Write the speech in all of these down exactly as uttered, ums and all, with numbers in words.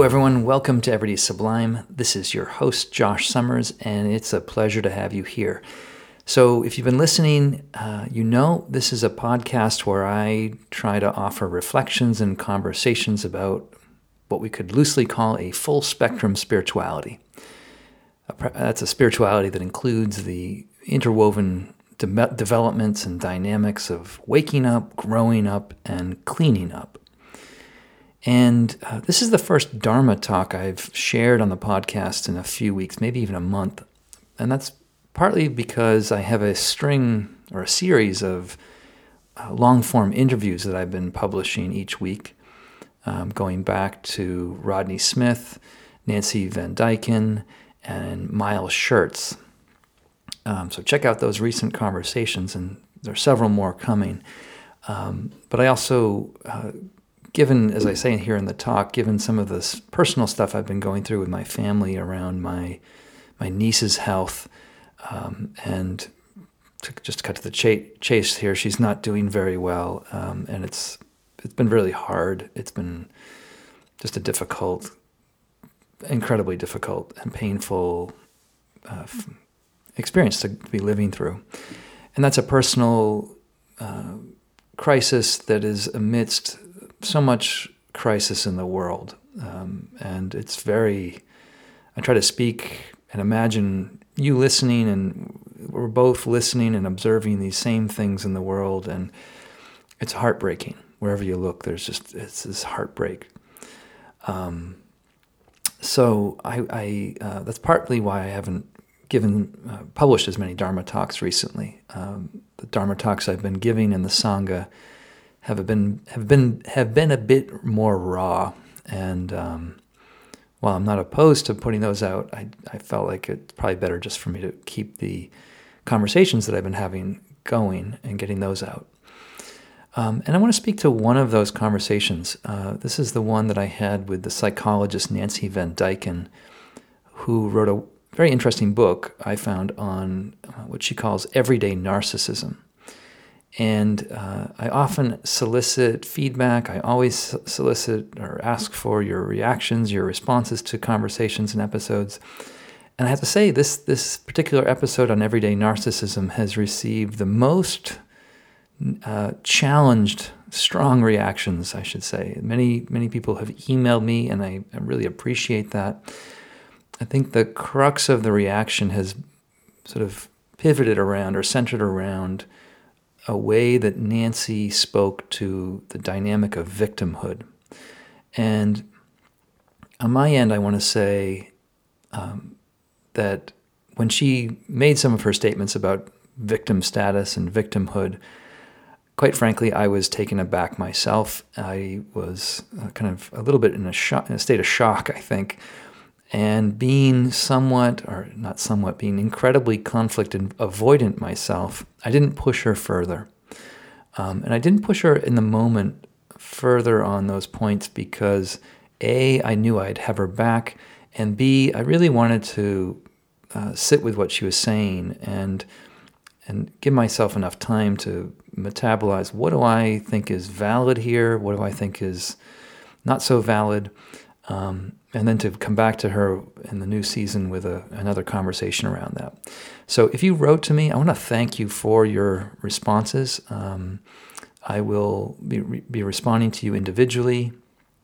Hello, everyone. Welcome to Everyday Sublime. This is your host, Josh Summers, and it's a pleasure to have you here. So if you've been listening, uh, you know this is a podcast where I try to offer reflections and conversations about what we could loosely call a full spectrum spirituality. That's a spirituality that includes the interwoven de- developments and dynamics of waking up, growing up, and cleaning up. And uh, this is the first Dharma talk I've shared on the podcast in a few weeks, maybe even a month. And that's partly because I have a string or a series of uh, long-form interviews that I've been publishing each week, um, going back to Rodney Smith, Nancy Van Dyken, and Miles Schertz. Um, so check out those recent conversations, and there are several more coming. Um, but I also... Uh, Given, as I say here in the talk, given some of this personal stuff I've been going through with my family around my my niece's health, um, and to just to cut to the cha- chase here, she's not doing very well, um, and it's it's been really hard. It's been just a difficult, incredibly difficult and painful uh, f- experience to be living through, and that's a personal uh, crisis that is amidst so much crisis in the world, um, and it's very, I try to speak and imagine you listening, and we're both listening and observing these same things in the world, and it's heartbreaking. Wherever you look, there's just, it's this heartbreak. Um, so I, I uh, that's partly why I haven't given, uh, published as many Dharma talks recently. Um, the Dharma talks I've been giving in the Sangha have been have been have been a bit more raw, and um, while I'm not opposed to putting those out, I I felt like it's probably better just for me to keep the conversations that I've been having going and getting those out. Um, and I want to speak to one of those conversations. Uh, this is the one that I had with the psychologist Nancy Van Dyken, who wrote a very interesting book I found on uh, what she calls everyday narcissism. And uh, I often solicit feedback. I always solicit or ask for your reactions, your responses to conversations and episodes. And I have to say, this this particular episode on everyday narcissism has received the most uh, challenged, strong reactions, I should say. Many, many people have emailed me, and I, I really appreciate that. I think the crux of the reaction has sort of pivoted around or centered around a way that Nancy spoke to the dynamic of victimhood. And on my end, I want to say um, that when she made some of her statements about victim status and victimhood, quite frankly, I was taken aback myself. I was uh, kind of a little bit in a, shock, in a state of shock, I think, and being somewhat, or not somewhat, being incredibly conflict and avoidant myself, I didn't push her further. Um, and I didn't push her in the moment further on those points because A, I knew I'd have her back, and B, I really wanted to uh, sit with what she was saying and and give myself enough time to metabolize what do I think is valid here, what do I think is not so valid, um, and then to come back to her in the new season with a, another conversation around that. So if you wrote to me, I want to thank you for your responses. Um, I will be, be responding to you individually,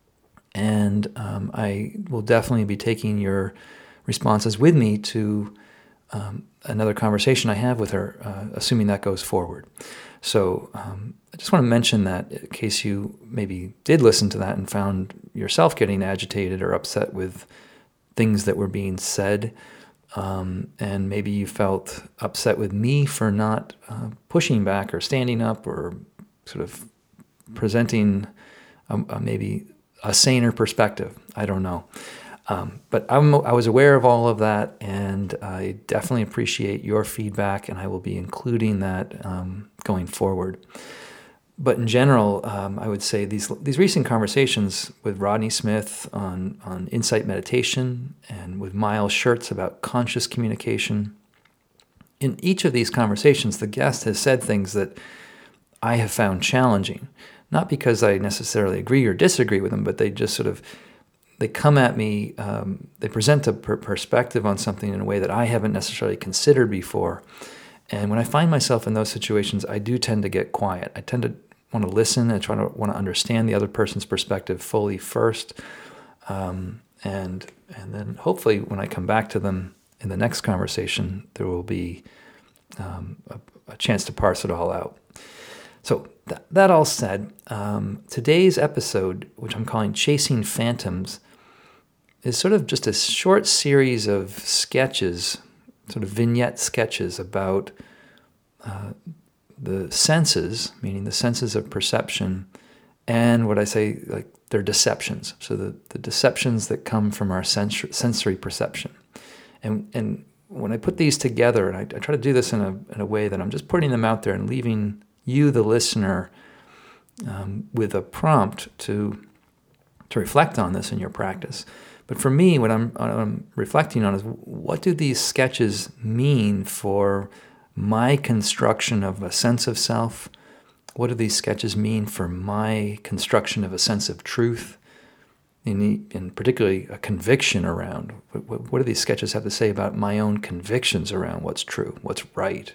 and um, I will definitely be taking your responses with me to um, another conversation I have with her, uh, assuming that goes forward. So um, I just want to mention that in case you maybe did listen to that and found yourself getting agitated or upset with things that were being said, um, and maybe you felt upset with me for not uh, pushing back or standing up or sort of presenting a, a maybe a saner perspective. I don't know. Um, but I'm, I was aware of all of that, and I definitely appreciate your feedback, and I will be including that um, going forward. But in general, um, I would say these these recent conversations with Rodney Smith on, on insight meditation and with Miles Schertz about conscious communication, in each of these conversations, the guest has said things that I have found challenging, not because I necessarily agree or disagree with them, but they just sort of they come at me, um, they present a per- perspective on something in a way that I haven't necessarily considered before. And when I find myself in those situations, I do tend to get quiet. I tend to want to listen and try to want to understand the other person's perspective fully first. Um, and and then hopefully when I come back to them in the next conversation, there will be um, a, a chance to parse it all out. So th- that all said, um, today's episode, which I'm calling Chasing Phantoms, is sort of just a short series of sketches, sort of vignette sketches about uh, the senses, meaning the senses of perception, and what I say, like their deceptions. So the, the deceptions that come from our sens- sensory perception. And and when I put these together, and I, I try to do this in a in a way that I'm just putting them out there and leaving you, the listener, um, with a prompt to to reflect on this in your practice. But for me, what I'm, what I'm reflecting on is, what do these sketches mean for my construction of a sense of self? What do these sketches mean for my construction of a sense of truth, and, and particularly a conviction around? What, what do these sketches have to say about my own convictions around what's true, what's right?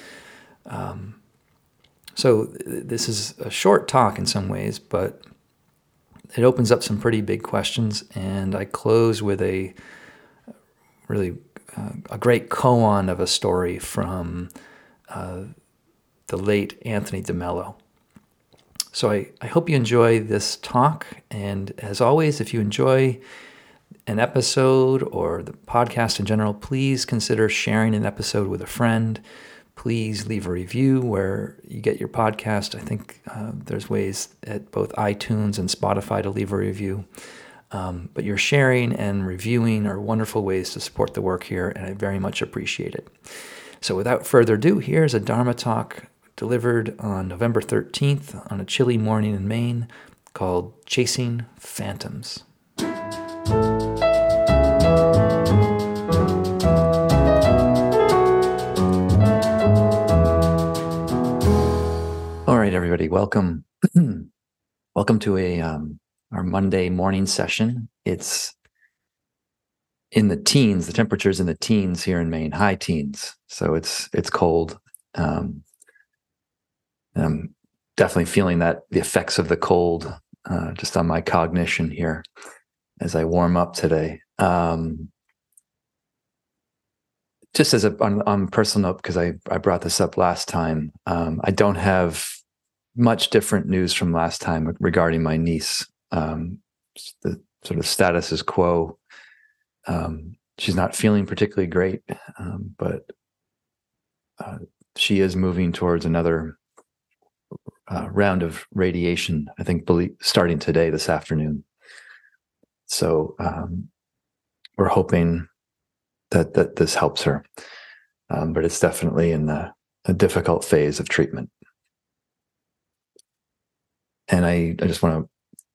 Um, so this is a short talk in some ways, but it opens up some pretty big questions, and I close with a really uh, a great koan of a story from uh, the late Anthony DeMello. So I, I hope you enjoy this talk, and as always, if you enjoy an episode or the podcast in general, please consider sharing an episode with a friend. Please leave a review where you get your podcast. I think uh, there's ways at both iTunes and Spotify to leave a review. Um, but your sharing and reviewing are wonderful ways to support the work here, and I very much appreciate it. So without further ado, here's a Dharma talk delivered on November thirteenth on a chilly morning in Maine called Chasing Phantoms. All right, everybody, welcome. Welcome to a um, our Monday morning session. It's in the teens. The temperature's in the teens here in Maine, high teens. So it's it's cold. Um, and I'm definitely feeling that the effects of the cold uh, just on my cognition here as I warm up today. Um, just as a on, on personal note, because I I brought this up last time, um, I don't have much different news from last time regarding my niece. Um, the sort of status is quo. Um, she's not feeling particularly great, um, but uh, she is moving towards another uh, round of radiation, I think, starting today, this afternoon. So um, we're hoping that that this helps her. Um, but it's definitely in a, a difficult phase of treatment. And I, I just want to,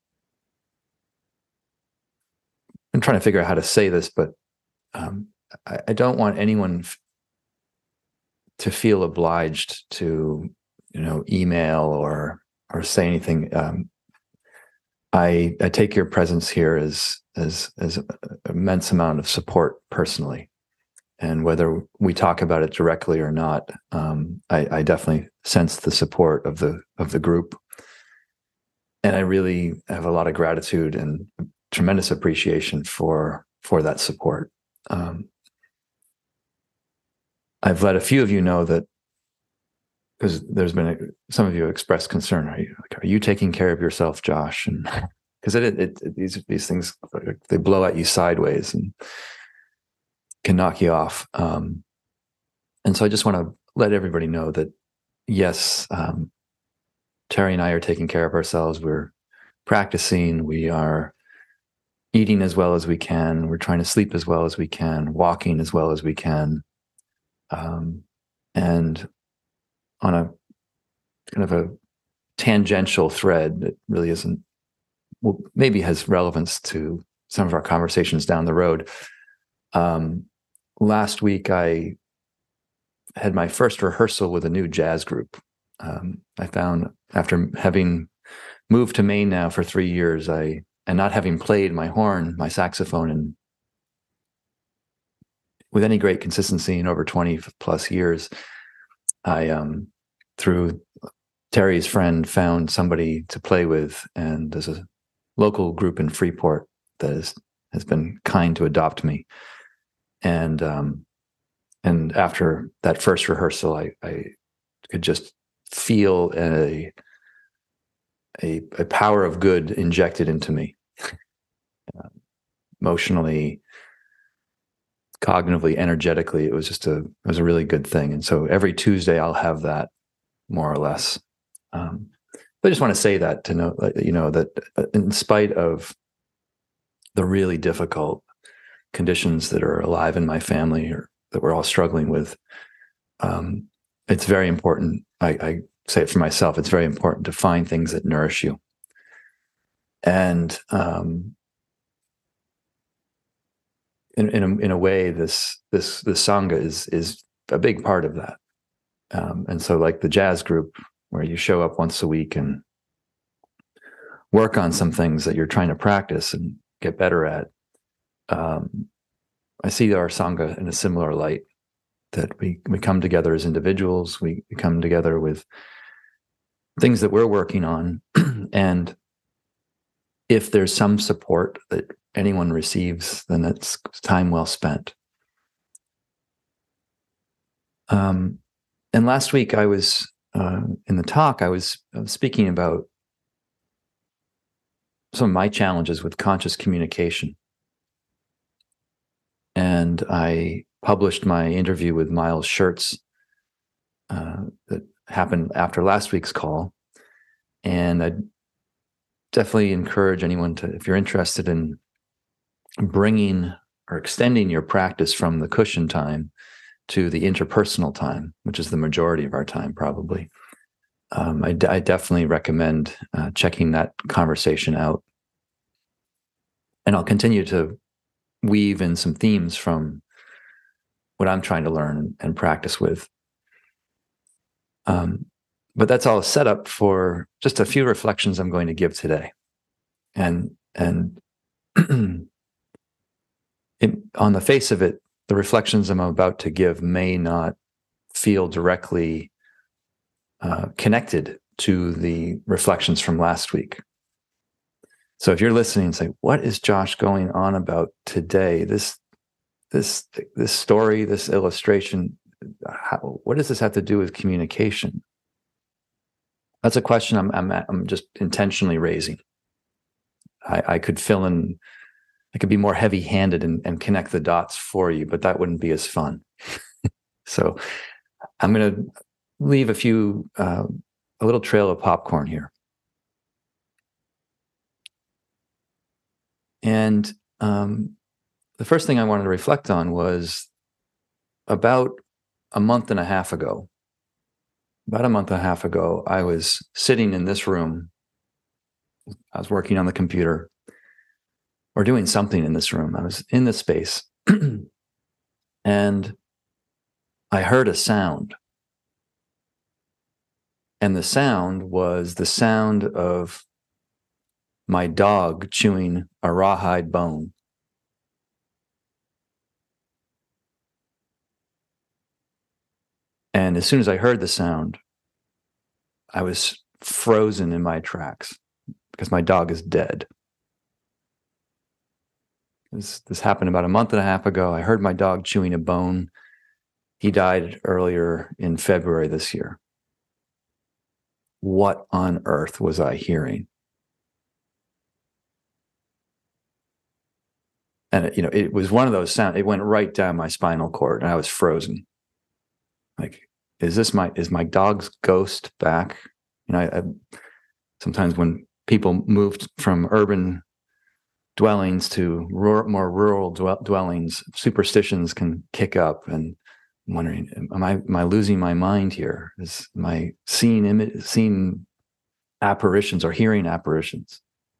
I'm trying to figure out how to say this, but um, I, I don't want anyone f- to feel obliged to, you know, email or or say anything. Um, I I take your presence here as as as an immense amount of support personally, and whether we talk about it directly or not, um, I, I definitely sense the support of the of the group. And I really have a lot of gratitude and tremendous appreciation for for that support. Um, I've let a few of you know that, because there's been a, some of you expressed concern. Are you like, are you taking care of yourself, Josh? And because it, it, it these these things, they blow at you sideways and can knock you off. Um, and so I just want to let everybody know that yes, um, Terry and I are taking care of ourselves. We're practicing. We are eating as well as we can. We're trying to sleep as well as we can, walking as well as we can. Um, and on a kind of a tangential thread that really isn't, well, maybe has relevance to some of our conversations down the road. Um, last week, I had my first rehearsal with a new jazz group. Um, I found after having moved to Maine now for three years, I and not having played my horn, my saxophone, and with any great consistency in over twenty plus years, I, um, through Terry's friend, found somebody to play with, and there's a local group in Freeport that is, has been kind to adopt me. And um, and after that first rehearsal, I, I could just feel a, a a power of good injected into me, uh, emotionally, cognitively, energetically. It was just a it was a really good thing. And so every Tuesday I'll have that, more or less. Um, but I just want to say that to know, you know, that in spite of the really difficult conditions that are alive in my family, or that we're all struggling with, um, it's very important. I, I say it for myself. It's very important to find things that nourish you. And um, in in a, in a way, this this this sangha is is a big part of that. Um, and so, like the jazz group, where you show up once a week and work on some things that you're trying to practice and get better at. Um, I see our sangha in a similar light, that we, we come together as individuals, we, we come together with things that we're working on. And if there's some support that anyone receives, then it's time well spent. Um, and last week I was, uh, in the talk, I was, I was speaking about some of my challenges with conscious communication. And I published my interview with Miles Schertz uh, that happened after last week's call. And I definitely encourage anyone to, if you're interested in bringing or extending your practice from the cushion time to the interpersonal time, which is the majority of our time probably, um, I, d- I definitely recommend uh, checking that conversation out. And I'll continue to weave in some themes from what I'm trying to learn and practice with. Um, but that's all set up for just a few reflections I'm going to give today. And and it, on the face of it, the reflections I'm about to give may not feel directly uh, connected to the reflections from last week. So if you're listening and say, what is Josh going on about today? This this this story, this illustration, how, what does this have to do with communication? That's a question I'm I'm, I'm just intentionally raising. I, I could fill in, I could be more heavy-handed and, and connect the dots for you, but that wouldn't be as fun. So I'm going to leave a few, uh, a little trail of popcorn here. And um, the first thing I wanted to reflect on was about a month and a half ago. About a month and a half ago, I was sitting in this room. I was working on the computer or doing something in this room. I was in this space and I heard a sound. And the sound was the sound of my dog chewing a rawhide bone. And as soon as I heard the sound, I was frozen in my tracks because my dog is dead. This, this happened about a month and a half ago. I heard my dog chewing a bone. He died earlier in February this year. What on earth was I hearing? And it, you know, it was one of those sounds. It went right down my spinal cord, and I was frozen. Like, is this my is my dog's ghost back? You know, I, I, sometimes when people moved from urban dwellings to rural, more rural dwell, dwellings, superstitions can kick up, and I'm wondering, am I am I losing my mind here? Is am I seeing imi- seeing apparitions or hearing apparitions?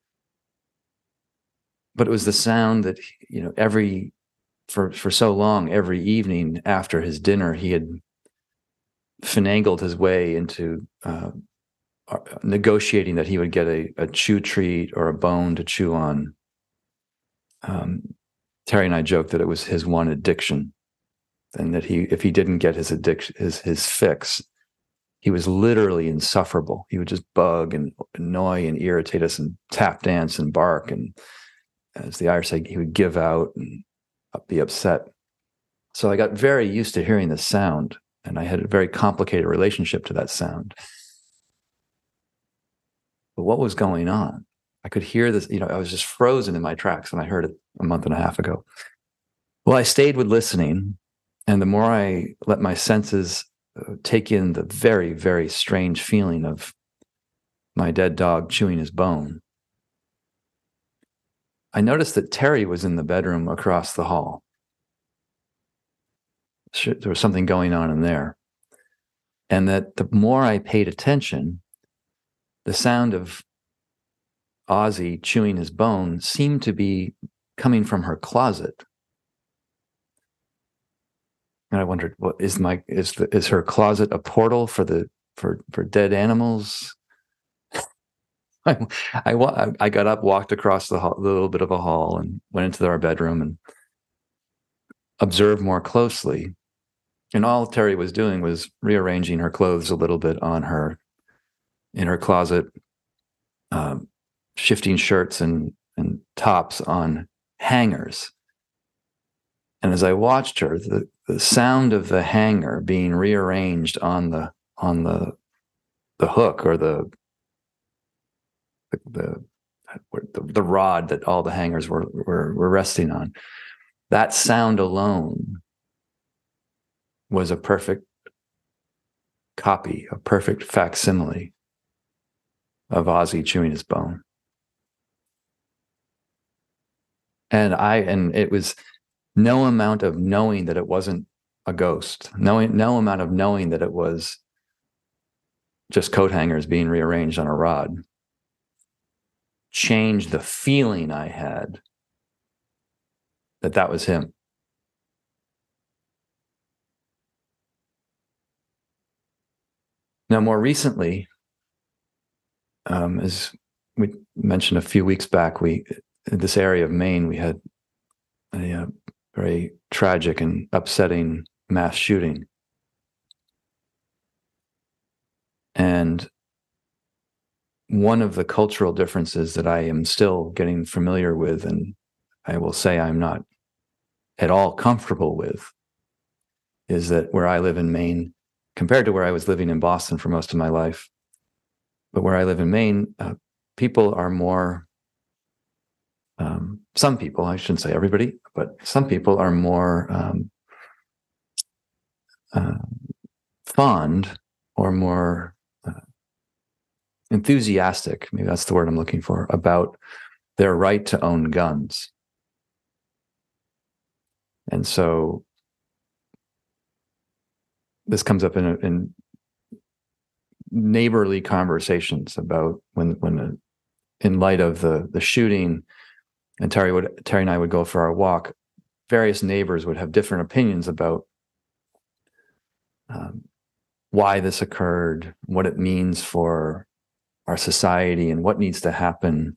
But it was the sound that, you know, every for for so long, every evening after his dinner, he had finagled his way into uh, uh, negotiating that he would get a, a chew treat or a bone to chew on. Um, Terry and I joked that it was his one addiction, and that he, if he didn't get his addiction, his his fix, he was literally insufferable. He would just bug and annoy and irritate us and tap dance and bark. And as the Irish say, he would give out and be upset. So I got very used to hearing the sound, and I had a very complicated relationship to that sound. But what was going on? I could hear this, you know, I was just frozen in my tracks when I heard it a month and a half ago. Well, I stayed with listening, and the more I let my senses uh, take in the very, very strange feeling of my dead dog chewing his bone, I noticed that Terry was in the bedroom across the hall. There was something going on in there. And that the more I paid attention, the sound of Ozzy chewing his bone seemed to be coming from her closet. And I wondered, what is my is the is her closet a portal for the for for dead animals? I, I I got up, walked across the, hall, the little bit of a hall, and went into our bedroom and observed more closely. And all Terry was doing was rearranging her clothes a little bit on her in her closet, um, shifting shirts and and tops on hangers. And as I watched her, the, the sound of the hanger being rearranged on the on the the hook or the the the, the rod that all the hangers were, were were resting on, that sound alone was a perfect copy, a perfect facsimile of Ozzy chewing his bone. And I and it was no amount of knowing that it wasn't a ghost, knowing no amount of knowing that it was just coat hangers being rearranged on a rod changed the feeling I had that that was him. Now, more recently, um, as we mentioned a few weeks back, we in this area of Maine, we had a, a very tragic and upsetting mass shooting. And one of the cultural differences that I am still getting familiar with, and I will say I'm not at all comfortable with, is that where I live in Maine, compared to where I was living in Boston for most of my life, but where I live in Maine, uh, people are more, um, some people, I shouldn't say everybody, but some people are more um, uh, fond or more uh, enthusiastic, maybe that's the word I'm looking for, about their right to own guns. And so this comes up in, a, in neighborly conversations about when, when a, in light of the the shooting, and Terry would Terry and I would go for our walk, various neighbors would have different opinions about um, why this occurred, what it means for our society, and what needs to happen.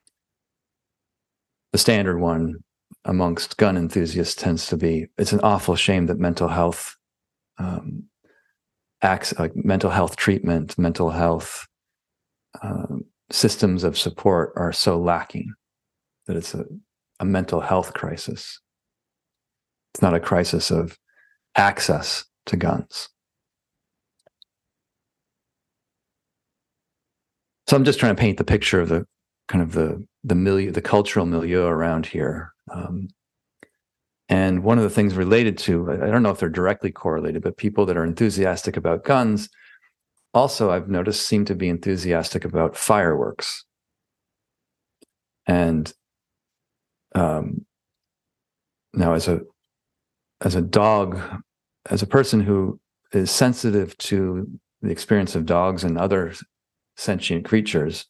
The standard one amongst gun enthusiasts tends to be, it's an awful shame that mental health um, acts like mental health treatment, mental health um, systems of support are so lacking, that it's a, a mental health crisis. It's not a crisis of access to guns. So I'm just trying to paint the picture of the kind of the the milieu, the cultural milieu around here. Um, and one of the things related to, I don't know if they're directly correlated, but people that are enthusiastic about guns also, I've noticed, seem to be enthusiastic about fireworks. And um, now as a as a dog, as a person who is sensitive to the experience of dogs and other sentient creatures,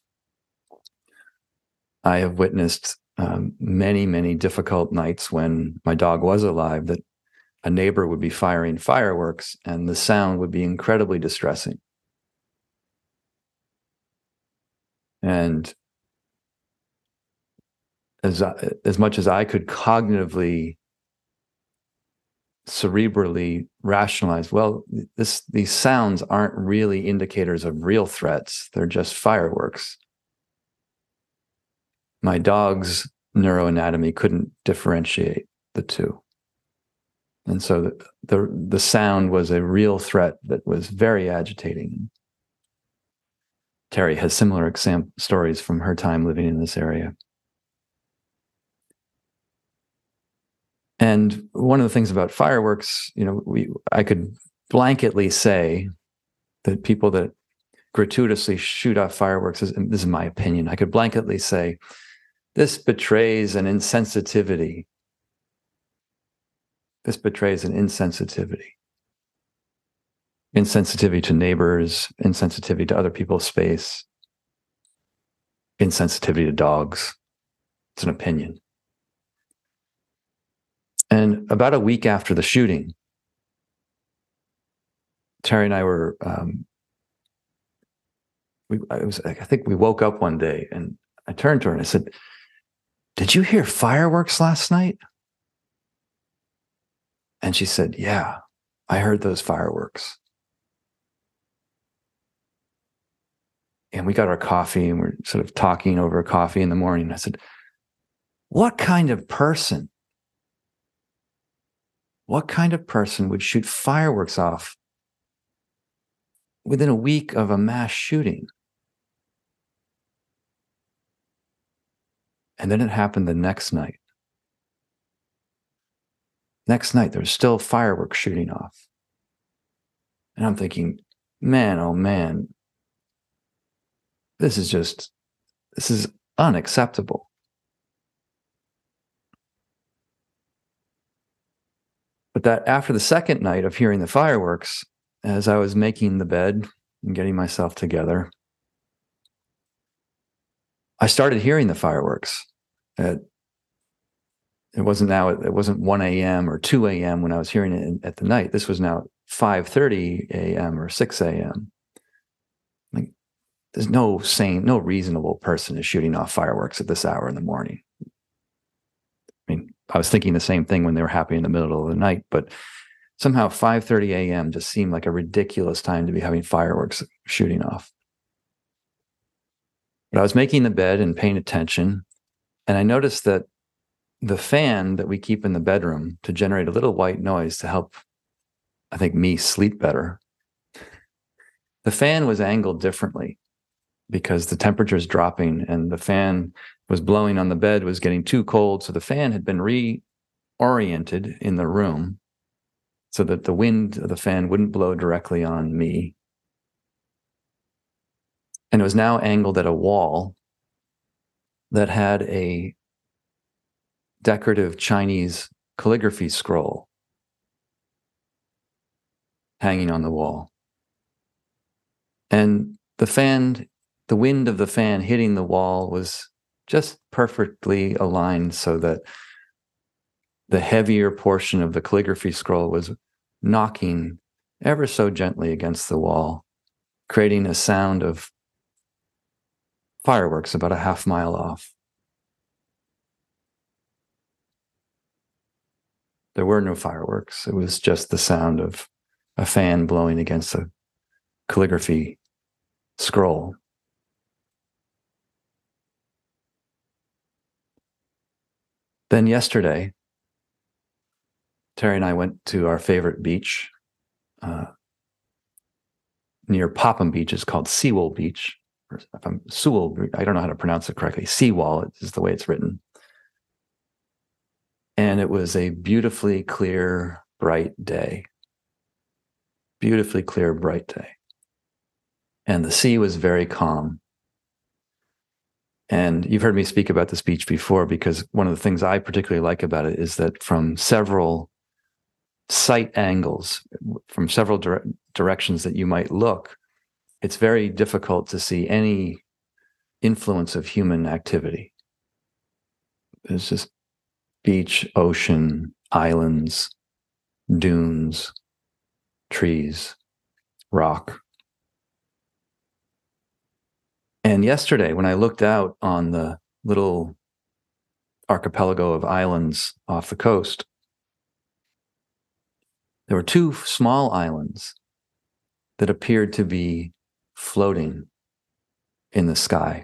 I have witnessed um, many, many difficult nights when my dog was alive, that a neighbor would be firing fireworks and the sound would be incredibly distressing. And as as much as I could cognitively, cerebrally rationalize, well, this these sounds aren't really indicators of real threats. They're just fireworks. My dog's neuroanatomy couldn't differentiate the two. And so the, the, the sound was a real threat that was very agitating. Terry has similar exam- stories from her time living in this area. And one of the things about fireworks, you know, we I could blanketly say that people that gratuitously shoot off fireworks, is, this is my opinion, I could blanketly say, this betrays an insensitivity. This betrays an insensitivity. Insensitivity to neighbors, insensitivity to other people's space, insensitivity to dogs. It's an opinion. And about a week after the shooting, Terry and I were, um, we, I, was, I think we woke up one day and I turned to her and I said, did you hear fireworks last night? And she said, yeah, I heard those fireworks. And we got our coffee and we're sort of talking over coffee in the morning. I said, what kind of person, what kind of person would shoot fireworks off within a week of a mass shooting? And then it happened the next night. Next night, there's still fireworks shooting off. And I'm thinking, man, oh man, this is just, this is unacceptable. But that after the second night of hearing the fireworks, as I was making the bed and getting myself together, I started hearing the fireworks. At, it wasn't now, it wasn't one a.m. or two a.m. when I was hearing it at the night. This was now five thirty a.m. or six a.m. Like, there's no sane, no reasonable person is shooting off fireworks at this hour in the morning. I mean, I was thinking the same thing when they were happening in the middle of the night, but somehow five thirty a.m. just seemed like a ridiculous time to be having fireworks shooting off. But I was making the bed and paying attention, and I noticed that the fan that we keep in the bedroom to generate a little white noise to help, I think, me sleep better, the fan was angled differently because the temperature is dropping and the fan was blowing on the bed, was getting too cold. So the fan had been reoriented in the room so that the wind of the fan wouldn't blow directly on me. And it was now angled at a wall that had a decorative Chinese calligraphy scroll hanging on the wall. And the fan, the wind of the fan hitting the wall was just perfectly aligned so that the heavier portion of the calligraphy scroll was knocking ever so gently against the wall, creating a sound of fireworks about a half mile off. There were no fireworks. It was just the sound of a fan blowing against a calligraphy scroll. Then yesterday, Terry and I went to our favorite beach uh, near Popham Beach. It's called Seawall Beach. Or if I'm Sewell, I don't know how to pronounce it correctly. Seawall is the way it's written. And it was a beautifully clear, bright day. Beautifully clear, bright day. And the sea was very calm. And you've heard me speak about this beach before because one of the things I particularly like about it is that from several sight angles, from several dire- directions that you might look, it's very difficult to see any influence of human activity. It's just beach, ocean, islands, dunes, trees, rock. And yesterday, when I looked out on the little archipelago of islands off the coast, there were two small islands that appeared to be floating in the sky,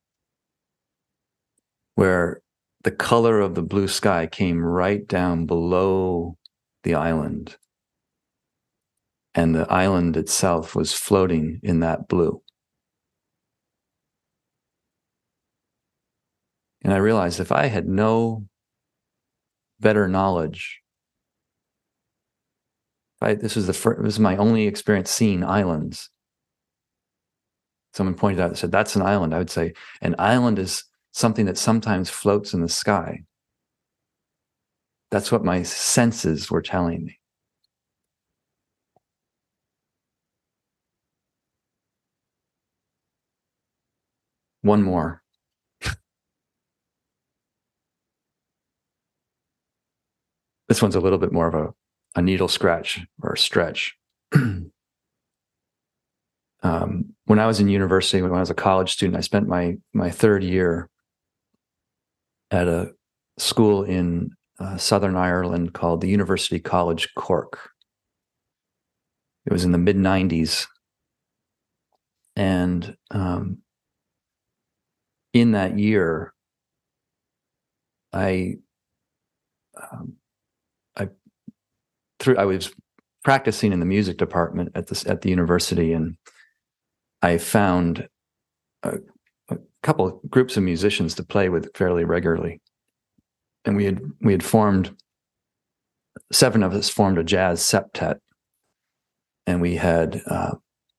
where the color of the blue sky came right down below the island, and the island itself was floating in that blue. And I realized if I had no better knowledge, I, this was the first, this was my only experience seeing islands. Someone pointed out and said, that's an island. I would say an island is something that sometimes floats in the sky. That's what my senses were telling me. One more. This one's a little bit more of a, a needle scratch or a stretch. um, when I was in university, when I was a college student, I spent my my third year at a school in uh, Southern Ireland called the University College Cork. It was in the mid nineties. And um, in that year, I, um, I, through, I was practicing in the music department at this at the university, and I found a, a couple of groups of musicians to play with fairly regularly. And we had we had formed, seven of us formed a jazz septet, and we had uh,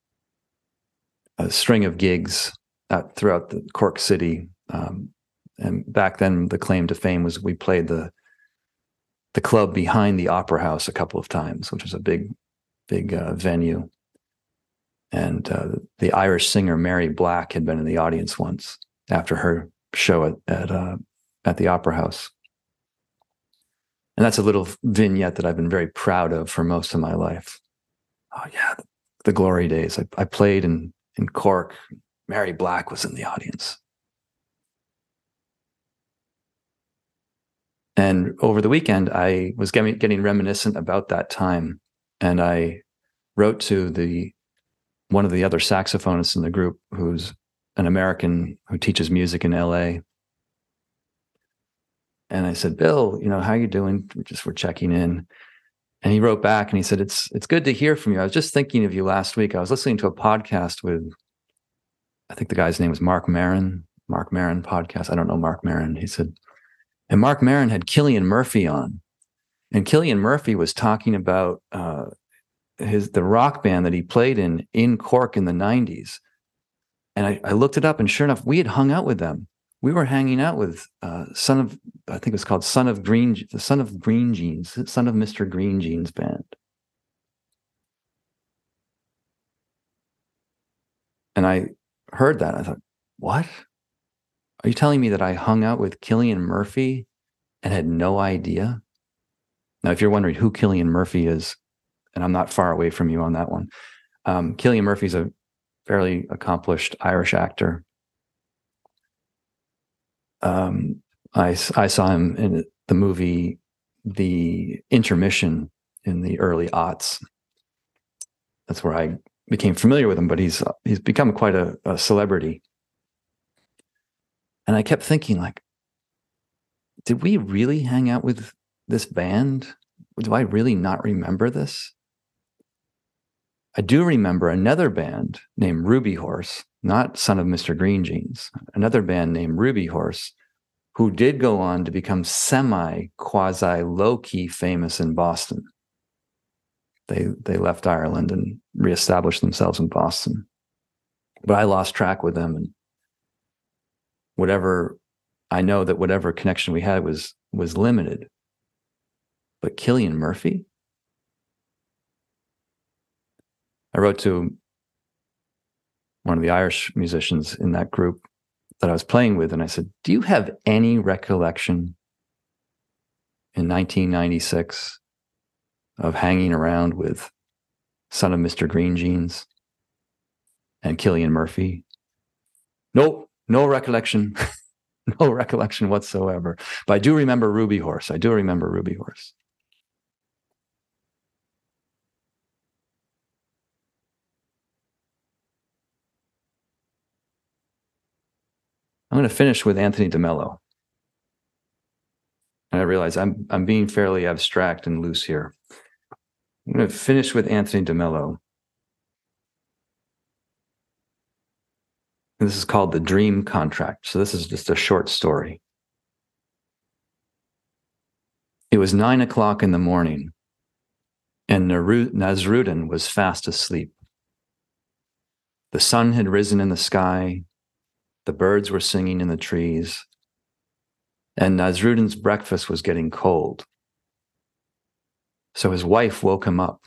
a string of gigs out throughout the Cork City. Um, and back then, the claim to fame was we played the the club behind the Opera House a couple of times, which was a big, big uh, venue. And uh, the Irish singer Mary Black had been in the audience once after her show at at, uh, at the Opera House. And that's a little vignette that I've been very proud of for most of my life. Oh yeah, the, the glory days. I, I played in, in Cork. Mary Black was in the audience. And over the weekend, I was getting, getting reminiscent about that time. And I wrote to the one of the other saxophonists in the group, who's an American who teaches music in L A. And I said, Bill, you know, how you doing? We just were checking in. And he wrote back and he said, it's it's good to hear from you. I was just thinking of you last week. I was listening to a podcast with, I think the guy's name was Mark Maron, Mark Maron podcast. I don't know Mark Maron. He said, and Mark Maron had Cillian Murphy on. And Cillian Murphy was talking about uh, his the rock band that he played in in Cork in the nineties. And I, I looked it up, and sure enough, we had hung out with them. We were hanging out with uh, Son of, I think it was called Son of Green, the Son of Green Jeans, Son of Mister Green Jeans band. And I heard that. I thought, what? Are you telling me that I hung out with Cillian Murphy and had no idea? Now, if you're wondering who Cillian Murphy is, and I'm not far away from you on that one, um, Cillian Murphy's a fairly accomplished Irish actor. Um, I, I saw him in the movie The Intermission in the early aughts. That's where I became familiar with him, but he's he's become quite a, a celebrity. And I kept thinking, like, did we really hang out with this band? Do I really not remember this? I do remember another band named Ruby Horse, not Son of Mister Green Jeans, another band named Ruby Horse, who did go on to become semi, quasi, low-key famous in Boston. They they left Ireland and reestablished themselves in Boston. But I lost track with them, and whatever, I know that whatever connection we had was was limited. But Cillian Murphy? I wrote to one of the Irish musicians in that group that I was playing with, and I said, do you have any recollection in nineteen ninety-six of hanging around with Son of Mister Green Jeans and Cillian Murphy? No, no recollection, no recollection whatsoever. But I do remember Ruby Horse. I do remember Ruby Horse. I'm going to finish with Anthony DeMello. And I realize I'm I'm being fairly abstract and loose here. I'm going to finish with Anthony DeMello. And this is called The Dream Contract. So this is just a short story. It was nine o'clock in the morning, and Nasruddin was fast asleep. The sun had risen in the sky, the birds were singing in the trees, and Nasruddin's breakfast was getting cold. So his wife woke him up.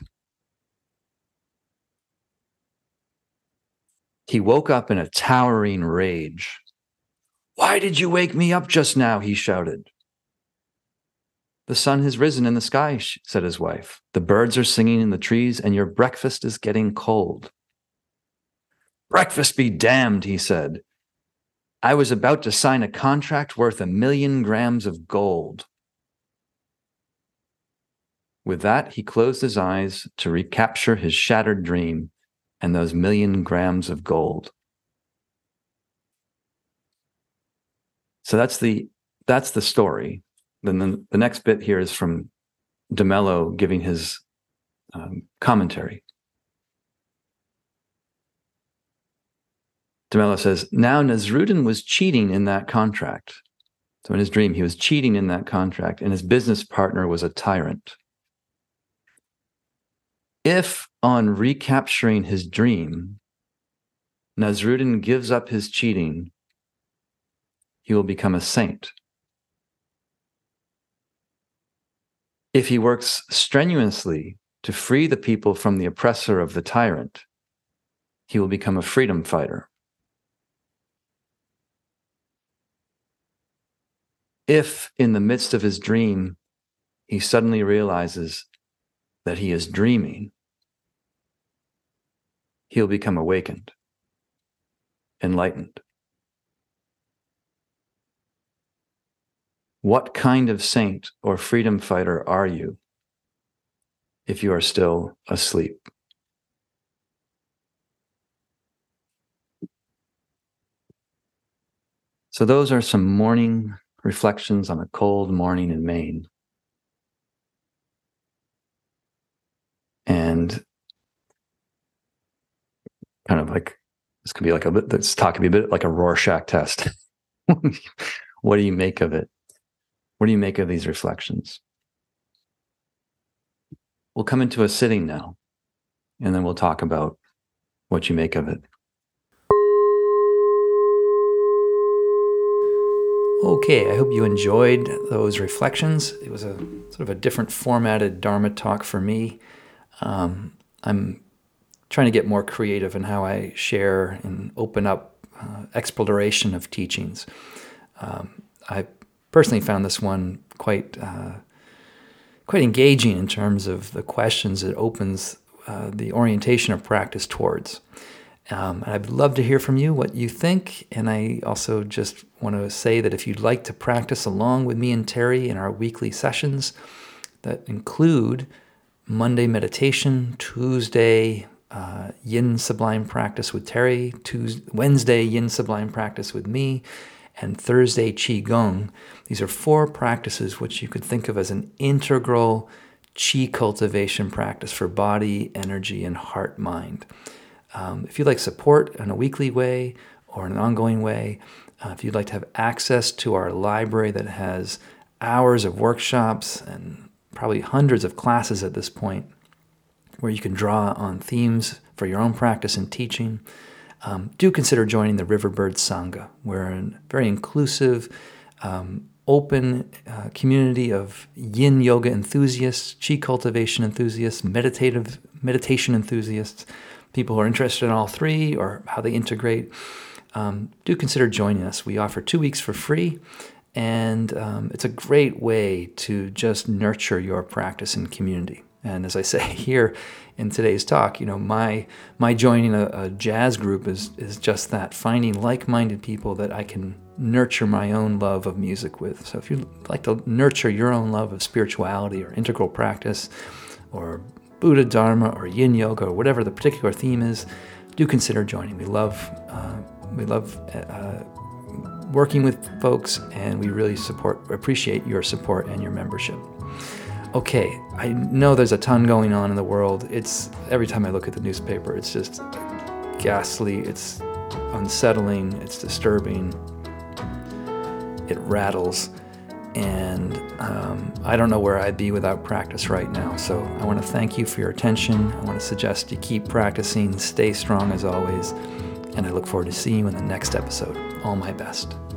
He woke up in a towering rage. "Why did you wake me up just now?" he shouted. "The sun has risen in the sky," said his wife. "The birds are singing in the trees, and your breakfast is getting cold." "Breakfast be damned," he said. "I was about to sign a contract worth a million grams of gold." With that, he closed his eyes to recapture his shattered dream and those million grams of gold. So that's the that's the story. Then the, the next bit here is from DeMello giving his um, commentary. DeMello says, "Now Nasruddin was cheating in that contract." So in his dream, he was cheating in that contract, and his business partner was a tyrant. If, on recapturing his dream, Nasruddin gives up his cheating, he will become a saint. If he works strenuously to free the people from the oppressor of the tyrant, he will become a freedom fighter. If, in the midst of his dream, he suddenly realizes that he is dreaming, he'll become awakened, enlightened. What kind of saint or freedom fighter are you if you are still asleep? So those are some morning reflections on a cold morning in Maine. And kind of like, this could be like a bit, this talk could be a bit like a Rorschach test. What do you make of it? What do you make of these reflections? We'll come into a sitting now, and then we'll talk about what you make of it. Okay, I hope you enjoyed those reflections. It was a sort of a different formatted Dharma talk for me. Um, I'm trying to get more creative in how I share and open up uh, exploration of teachings. Um, I personally found this one quite uh, quite engaging in terms of the questions it opens uh, the orientation of practice towards. Um, and I'd love to hear from you what you think. And I also just want to say that if you'd like to practice along with me and Terry in our weekly sessions that include Monday meditation, Tuesday uh, Yin Sublime practice with Terry, Tuesday, Wednesday Yin Sublime practice with me, and Thursday Qigong. These are four practices which you could think of as an integral Qi cultivation practice for body, energy, and heart-mind. Um, if you'd like support in a weekly way or in an ongoing way, uh, if you'd like to have access to our library that has hours of workshops and probably hundreds of classes at this point, where you can draw on themes for your own practice and teaching, um, do consider joining the Riverbird Sangha. We're a very inclusive, um, open uh, community of yin yoga enthusiasts, Qi cultivation enthusiasts, meditative meditation enthusiasts, people who are interested in all three or how they integrate. Um, do consider joining us. We offer two weeks for free, and um, it's a great way to just nurture your practice in community. And as I say here in today's talk, you know, my my joining a, a jazz group is is just that, finding like-minded people that I can nurture my own love of music with. So if you'd like to nurture your own love of spirituality or integral practice or Buddha Dharma or Yin Yoga or whatever the particular theme is, do consider joining. We love uh, we love uh, working with folks, and we really support appreciate your support and your membership. Okay, I know there's a ton going on in the world. It's every time I look at the newspaper, it's just ghastly, it's unsettling, it's disturbing, it rattles, and um, I don't know where I'd be without practice right now. So I want to thank you for your attention. I want to suggest you keep practicing, stay strong as always, and I look forward to seeing you in the next episode. All my best.